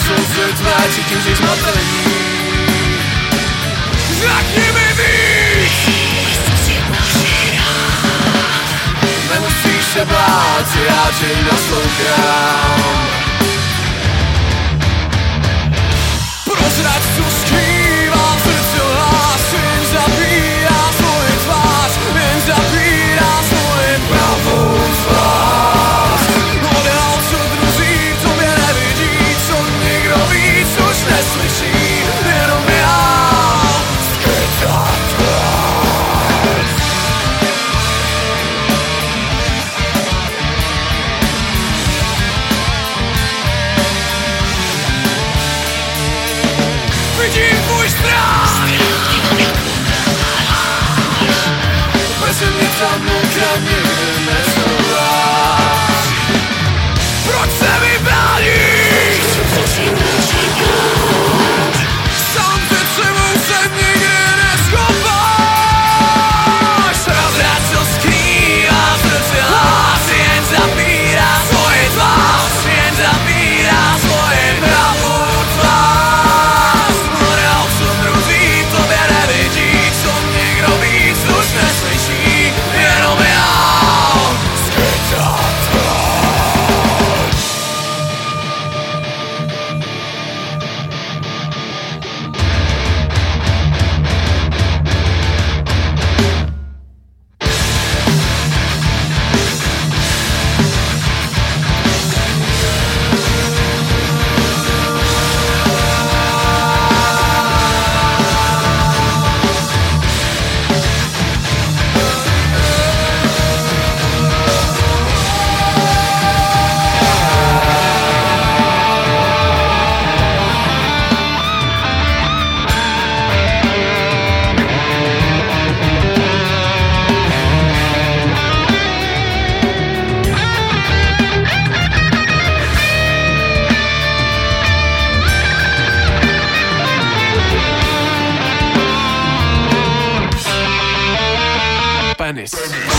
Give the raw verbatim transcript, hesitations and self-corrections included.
slzy tvé cítím si zmatení. Řekni mi víc, nemusíš se bát, já ti naslouchám. Prozrať, co skrývám, srdce hlásím, zabírá svoji tvář, jen zabírá svoji pravou tvář. Odehal, co druzí, co mě nevidí, co nikdo víc už neslyší, jenom já, skrytá tvář. Vidím tvůj strach, bez mě tam nikam nikdy nezováš. Proč se mi bráníš? Sám před sebou se nikdy neschováš. Pravda, co skrývá, srdce hlásí, jen zabírá svoji tvář, jen zabírá svoji pravou tvář. Model, co druzí, tobě nevidí, co nikdo víc už neslyší, jenom já, skrytá tvář. Penis.